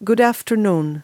Good afternoon.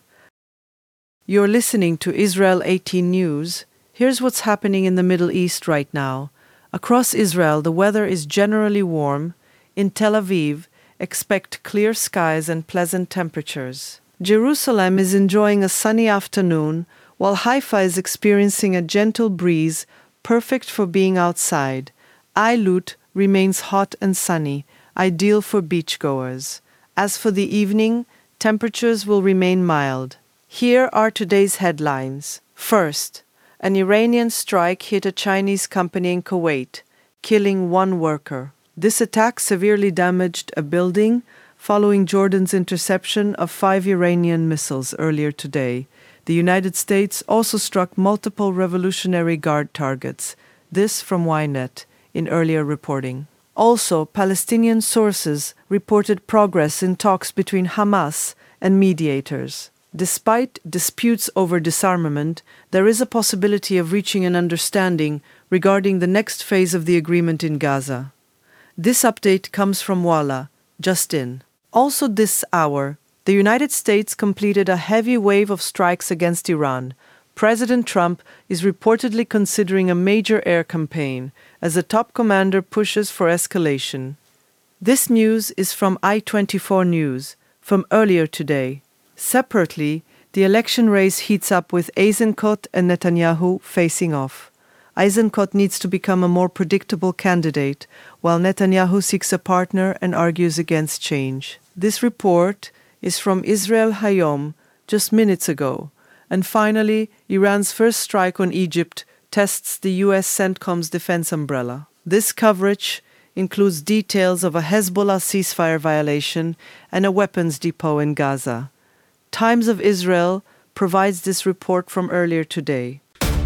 You're listening to Israel 18 News. Here's what's happening in the Middle East right now. Across Israel, the weather is generally warm. In Tel Aviv, expect clear skies and pleasant temperatures. Jerusalem is enjoying a sunny afternoon, while Haifa is experiencing a gentle breeze, perfect for being outside. Eilut remains hot and sunny, ideal for beachgoers. As for the evening, temperatures will remain mild. Here are today's headlines. First, an Iranian strike hit a Chinese company in Kuwait, killing one worker. This attack severely damaged a building following Jordan's interception of 5 Iranian missiles earlier today. The United States also struck multiple Revolutionary Guard targets. This from Ynet in earlier reporting. Also, Palestinian sources reported progress in talks between Hamas and mediators. Despite disputes over disarmament, there is a possibility of reaching an understanding regarding the next phase of the agreement in Gaza. This update comes from Walla, just in. Also this hour, the United States completed a heavy wave of strikes against Iran. President Trump is reportedly considering a major air campaign as the top commander pushes for escalation. This news is from I24 News, from earlier today. Separately, the election race heats up with Eisenkot and Netanyahu facing off. Eisenkot needs to become a more predictable candidate, while Netanyahu seeks a partner and argues against change. This report is from Israel Hayom, just minutes ago. And finally, Iran's first strike on Egypt tests the U.S. CENTCOM's defense umbrella. This coverage includes details of a Hezbollah ceasefire violation and a weapons depot in Gaza. Times of Israel provides this report from earlier today.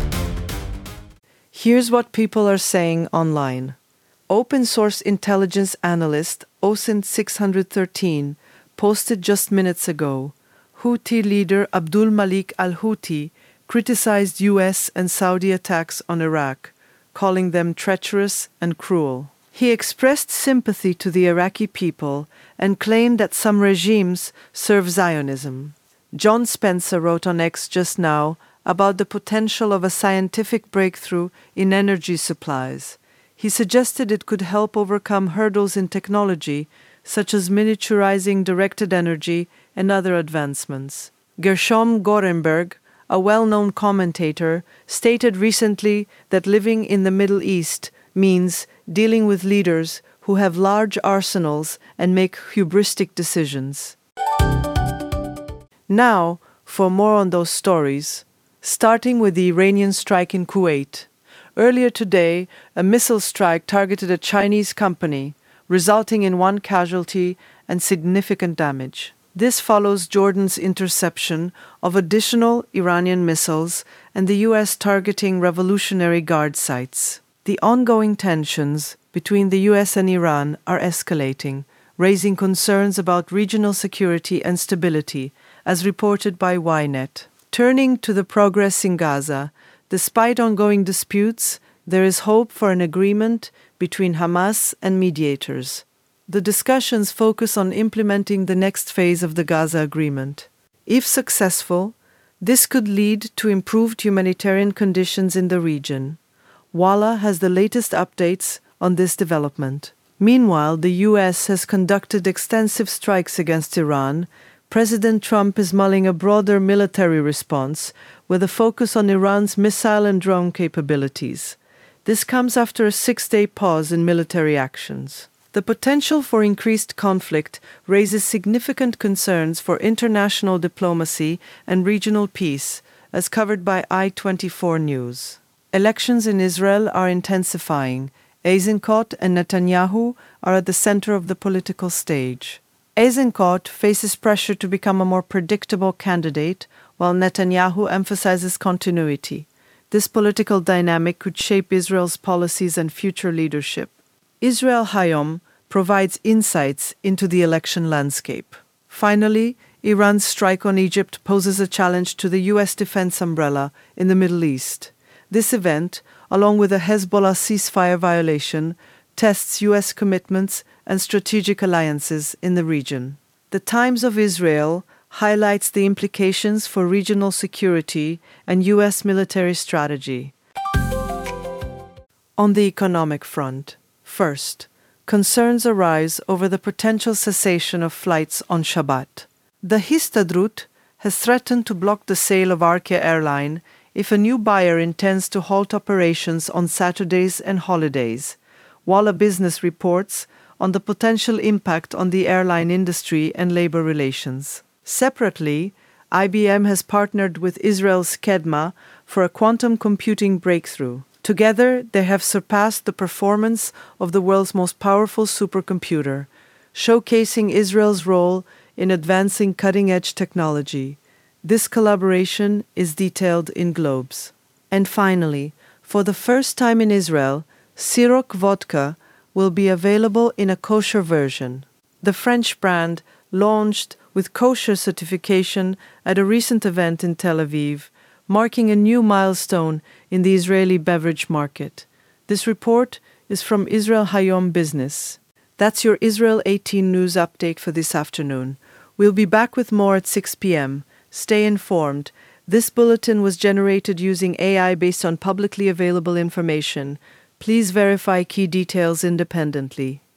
Here's what people are saying online. Open source intelligence analyst OSINT 613 posted just minutes ago. Houthi leader Abdul Malik al-Houthi criticized U.S. and Saudi attacks on Iraq, calling them treacherous and cruel. He expressed sympathy to the Iraqi people and claimed that some regimes serve Zionism. John Spencer wrote on X just now about the potential of a scientific breakthrough in energy supplies. He suggested it could help overcome hurdles in technology, such as miniaturizing directed energy and other advancements. Gershom Gorenberg, a well-known commentator, stated recently that living in the Middle East means dealing with leaders who have large arsenals and make hubristic decisions. Now, for more on those stories, starting with the Iranian strike in Kuwait. Earlier today, a missile strike targeted a Chinese company, resulting in one casualty and significant damage. This follows Jordan's interception of additional Iranian missiles and the U.S. targeting Revolutionary Guard sites. The ongoing tensions between the U.S. and Iran are escalating, raising concerns about regional security and stability, as reported by Ynet. Turning to the progress in Gaza, despite ongoing disputes, there is hope for an agreement between Hamas and mediators. The discussions focus on implementing the next phase of the Gaza agreement. If successful, this could lead to improved humanitarian conditions in the region. Walla has the latest updates on this development. Meanwhile, the U.S. has conducted extensive strikes against Iran. President Trump is mulling a broader military response with a focus on Iran's missile and drone capabilities. This comes after a 6-day pause in military actions. The potential for increased conflict raises significant concerns for international diplomacy and regional peace, as covered by I24 News. Elections in Israel are intensifying. Eisenkot and Netanyahu are at the center of the political stage. Eisenkot faces pressure to become a more predictable candidate, while Netanyahu emphasizes continuity. This political dynamic could shape Israel's policies and future leadership. Israel Hayom provides insights into the election landscape. Finally, Iran's strike on Egypt poses a challenge to the U.S. defense umbrella in the Middle East. This event, along with a Hezbollah ceasefire violation, tests U.S. commitments and strategic alliances in the region. The Times of Israel highlights the implications for regional security and U.S. military strategy. On the economic front, first, concerns arise over the potential cessation of flights on Shabbat. The Histadrut has threatened to block the sale of Arke Airline if a new buyer intends to halt operations on Saturdays and holidays, while a business reports on the potential impact on the airline industry and labor relations. Separately, IBM has partnered with Israel's Kedma for a quantum computing breakthrough. Together, they have surpassed the performance of the world's most powerful supercomputer, showcasing Israel's role in advancing cutting-edge technology. This collaboration is detailed in Globes. And finally, for the first time in Israel, Cirroc vodka will be available in a kosher version. The French brand launched with kosher certification at a recent event in Tel Aviv, marking a new milestone in the Israeli beverage market. This report is from Israel Hayom Business. That's your Israel 18 news update for this afternoon. We'll be back with more at 6 p.m. Stay informed. This bulletin was generated using AI based on publicly available information. Please verify key details independently.